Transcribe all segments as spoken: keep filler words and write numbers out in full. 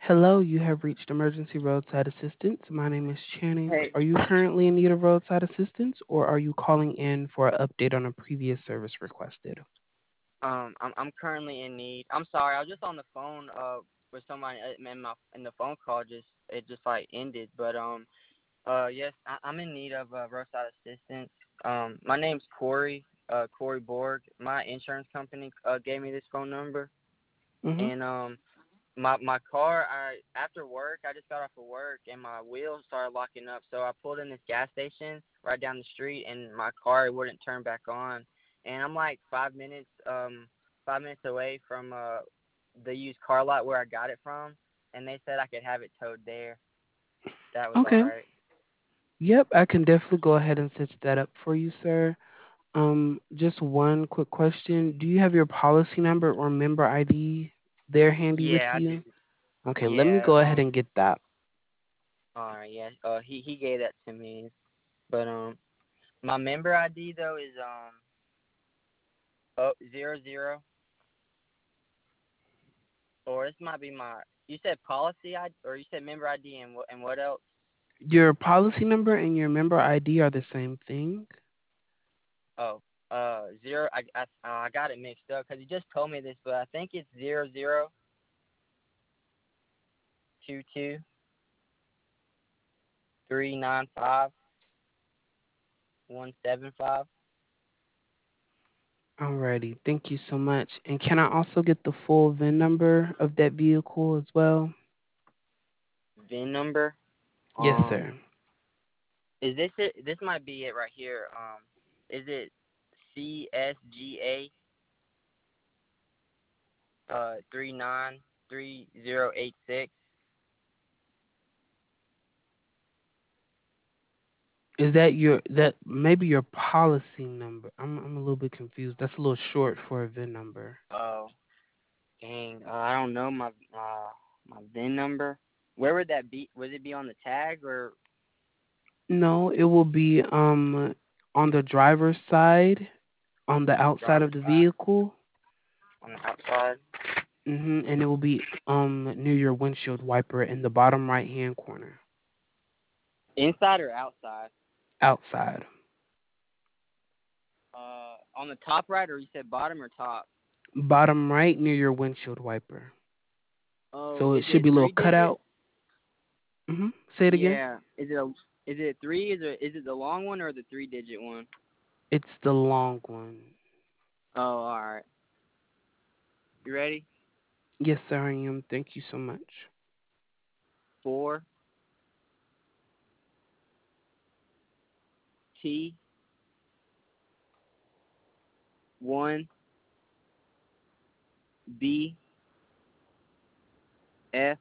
Hello, you have reached Emergency Roadside Assistance. My name is Channing. Hey, Are you currently in need of roadside assistance or are you calling in for an update on a previous service requested? um, I'm I'm currently in need. I'm sorry, I was just on the phone uh with somebody, uh, and my and the phone call just it just like ended. But um, uh, yes, I, I'm in need of uh, roadside assistance. Um, my name's Corey, uh, Corey Borg. My insurance company uh gave me this phone number, Mm-hmm. and um, my my car, I after work, I just got off of work, and my wheels started locking up. So I pulled in this gas station right down the street, and my car wouldn't turn back on. And I'm like five minutes um five minutes away from uh the used car lot where I got it from, and they said I could have it towed there. That was all Okay. right. Yep, I can definitely go ahead and set that up for you, sir. Um, just one quick question. Do you have your policy number or member I D there handy with Yeah, I do. you? Okay, let me Yeah. go ahead Um. and get that. All right. Yeah. Uh. He he gave that to me, but um, my member I D though is um oh zero zero, or this might be my. You said policy I or you said member I D and what and what else? Your policy number and your member I D are the same thing? Oh, uh, zero. I I, uh, I got it mixed up because he just told me this, but I think it's zero zero two two three nine five one seven five. Alrighty, thank you so much. And can I also get the full V I N number of that vehicle as well? V I N number. Yes, Um, sir. is this it? This might be it right here. Um, is it C S G A uh three nine three zero eight six? Is that your that maybe your policy number? I'm I'm a little bit confused. That's a little short for a V I N number. Oh, dang. Uh, I don't know my uh my V I N number. Where would that be? Would it be on the tag or No, it will be um on the driver's side, on the on the outside of driver's the side? vehicle. On the outside? Mhm. And it will be um near your windshield wiper in the bottom right hand corner. Inside or outside? Outside. Uh, on the top right, or you said bottom or top? Bottom right near your windshield wiper. Oh, So it is should it be a little three digits? cutout. Mhm. Say it again. Yeah. Is it a? Is it three? Is it is it the long one or the three digit one? It's the long one. Oh, all right. You ready? Yes, sir, I am. Thank you so much. Four T one B F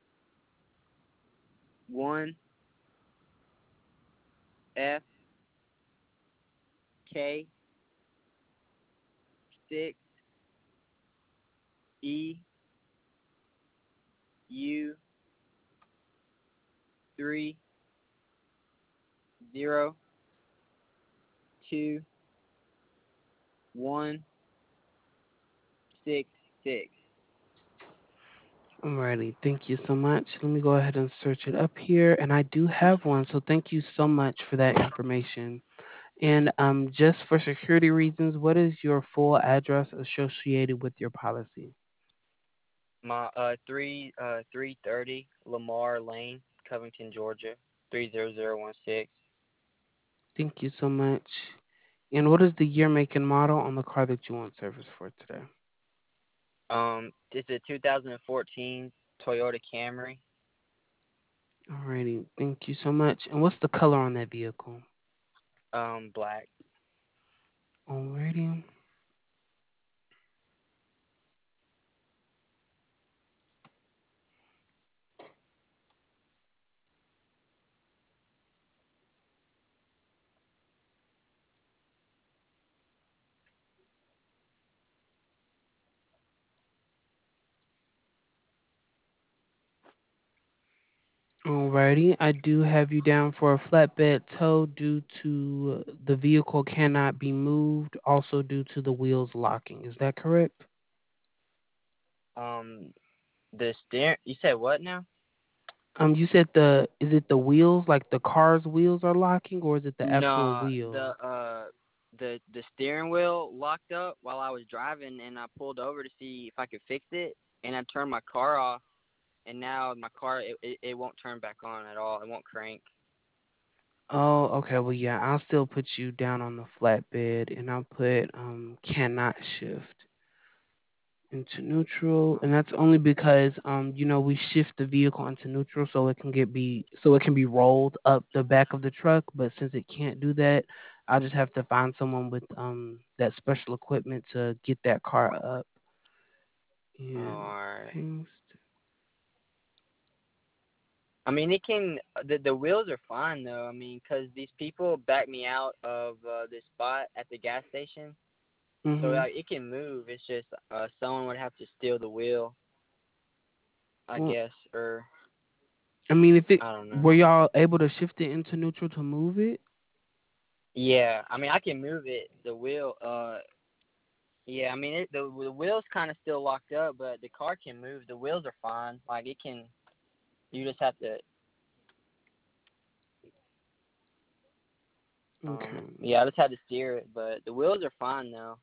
one F K six E U three zero two one six six. Alrighty, thank you so much. Let me go ahead and search it up here, and I do have one. So thank you so much for that information. And um, just for security reasons, what is your full address associated with your policy? My uh three uh three thirty Lamar Lane, Covington, Georgia, three zero zero one six. Thank you so much. And what is the year, make, and model on the car that you want service for today? Um, it's a two thousand fourteen Toyota Camry. Alrighty, thank you so much. And what's the color on that vehicle? Um, black. Alrighty. Alrighty, I do have you down for a flatbed tow due to uh, the vehicle cannot be moved, also due to the wheels locking. Is that correct? Um, The steer. You said what now? Um, you said the is it the wheels, like the car's wheels are locking, or is it the actual No, wheel? the uh the the steering wheel locked up while I was driving, and I pulled over to see if I could fix it, and I turned my car off, and now my car it it, it won't turn back on at all. It won't crank. Oh, okay. Well, yeah, I'll still put you down on the flatbed, and I'll put um cannot shift into neutral, and that's only because um you know we shift the vehicle into neutral so it can get be so it can be rolled up the back of the truck, but since it can't do that, I'll just have to find someone with um that special equipment to get that car up Oh, and alright. paste. I mean, it can. The the wheels are fine though. I mean, 'cause these people backed me out of uh, this spot at the gas station, so Mhm. like it can move. It's just uh, someone would have to steal the wheel, I Well, guess, or I mean, if it I don't know. were y'all able to shift it into neutral to move it? Yeah, I mean, I can move it. The wheel. Uh, yeah, I mean, it, the the wheel's kind of still locked up, but the car can move. The wheels are fine. Like it can. You just have to. Um, Okay. yeah, I just had to steer it, but the wheels are fine though.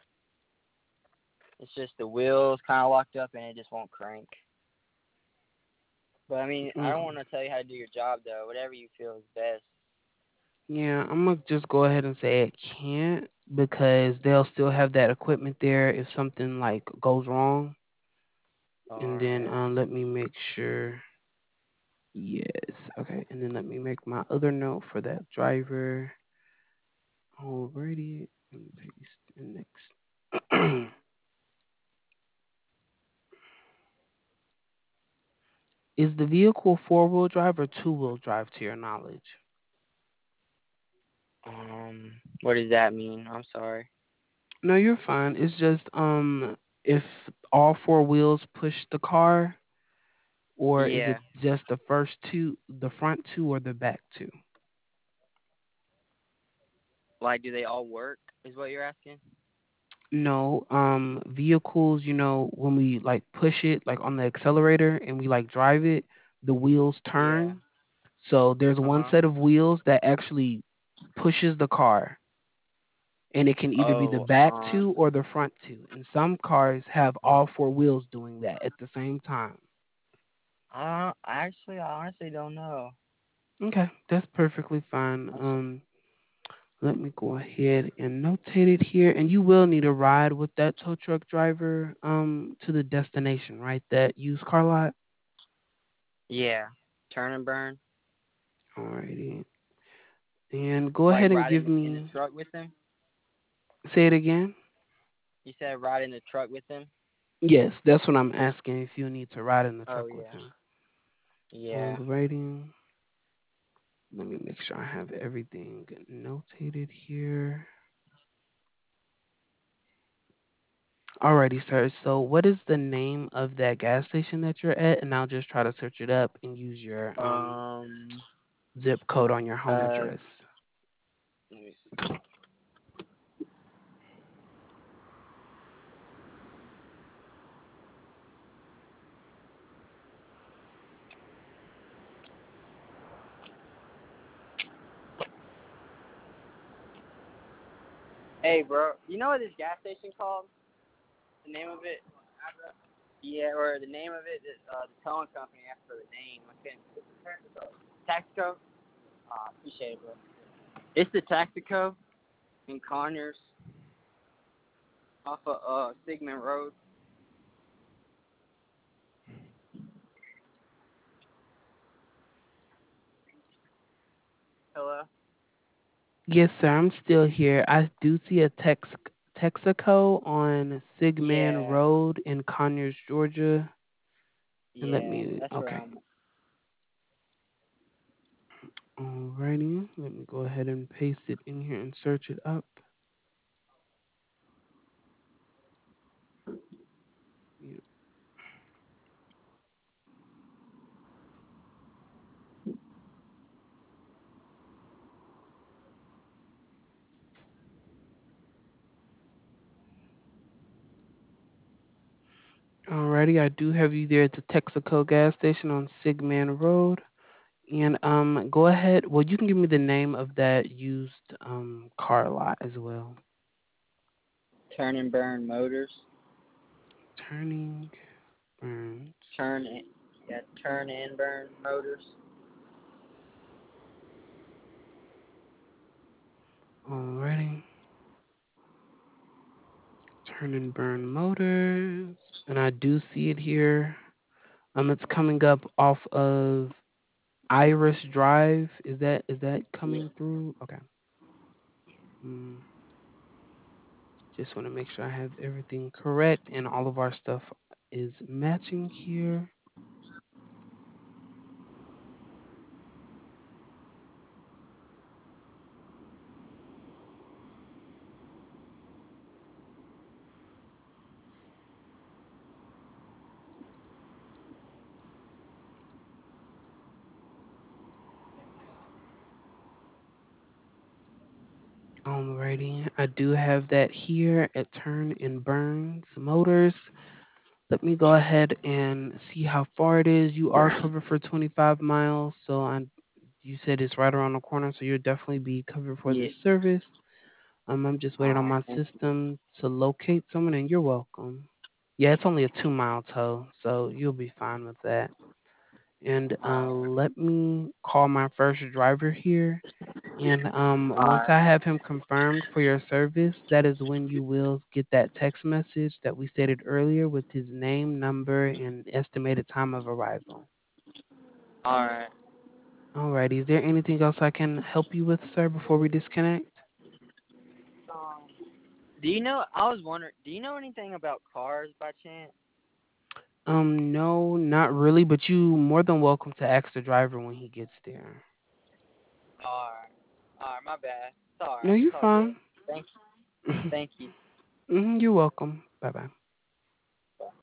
It's just the wheels kind of locked up and it just won't crank. But I mean, I don't Okay. want to tell you how to do your job though. Whatever you feel is best. Yeah, I'm gonna just go ahead and say it can't because they'll still have that equipment there if something like goes wrong. And All then right. um, let me make sure. Yes. Okay. And then let me make my other note for that driver. Alrighty. Let me paste in next. Is the vehicle four wheel drive or two wheel drive to your knowledge? Um, what does that mean? I'm sorry. No, you're fine. It's just um if all four wheels push the car, or is it Yeah. just the first two, the front two or the back two? Like, do they all work? Is what you're asking? No, um vehicles, you know, when we like push it like on the accelerator and we like drive it, the wheels Yeah. turn. So there's Uh one huh. set of wheels that actually pushes the car, and it can either be the Oh. back Um. two or the front two. And some cars have Uh, all four wheels doing that at the same time. I actually, I honestly don't know. Okay, that's perfectly fine. That's, Um, let me go ahead and notate it here. And you will need a ride with that tow truck driver um to the destination, right? That used car lot. yeah. Turn and burn. Alrighty. And go Like ahead and ride give in in the me truck with them. say it again. You said ride in the truck with them. Yes, that's what I'm asking if you need to ride in the Oh truck with yeah. him. Yeah. Alrighty. Let me make sure I have everything notated here. Alrighty, sir. So what is the name of that gas station that you're at? And I'll just try to search it up and use your um Um. zip code on your home Uh. address. Let me see. Hey, bro. You know what this gas station called? The name of it? Yeah, or the name of it. Uh, the towing company asked for the name. I couldn't. Taxico. Uh, appreciate it, bro. It's the Taxico in Conyers off of uh Sigmund Road. Hello. Yes, sir. I'm still here. I do see a Tex Texaco on Sigman Yeah. Road in Conyers, Georgia. And let Yeah. me That's where okay. I'm. Alrighty. Let me go ahead and paste it in here and search it up. Yeah. Alrighty. Alrighty, I do have you there at the Texaco gas station on Sigman Road. And um, go ahead. Well, you can give me the name of that used um car lot as well. Turn and Burn Motors. Turning Burns. Turn and yeah, Turn and Burn Motors. Alrighty. Turn and Burn Motors. And I do see it here. Um, it's coming up off of Iris Drive. Is that is that Yeah. coming through? Okay. Mm, just want to make sure I have everything correct and all of our stuff is matching here. Alrighty, I do have that here at Turn and Burns Motors. Let me go ahead and see how far it is. You are covered for twenty-five miles, so I, you said it's right around the corner, so you'll definitely be covered for Yeah. this service. Um, I'm just waiting on Alright, my thank you. system to locate someone, and you're welcome. Yeah, it's only a two mile tow, so you'll be fine with that. And uh, Alright. let me call my first driver here. And um, once Alright. I have him confirmed for your service, that is when you will get that text message that we stated earlier with his name, number, and estimated time of arrival. Alright. Alrighty, is there anything else I can help you with, sir, before we disconnect? Um, do you know? I was wondering. Do you know anything about cars by chance? Um, no, not really, but you more than welcome to ask the driver when he gets there. Alright. Alright. My bad. It's No, alright. you're It's all good. fine. Thank you. Thank you. Hmm, you're welcome. Bye bye.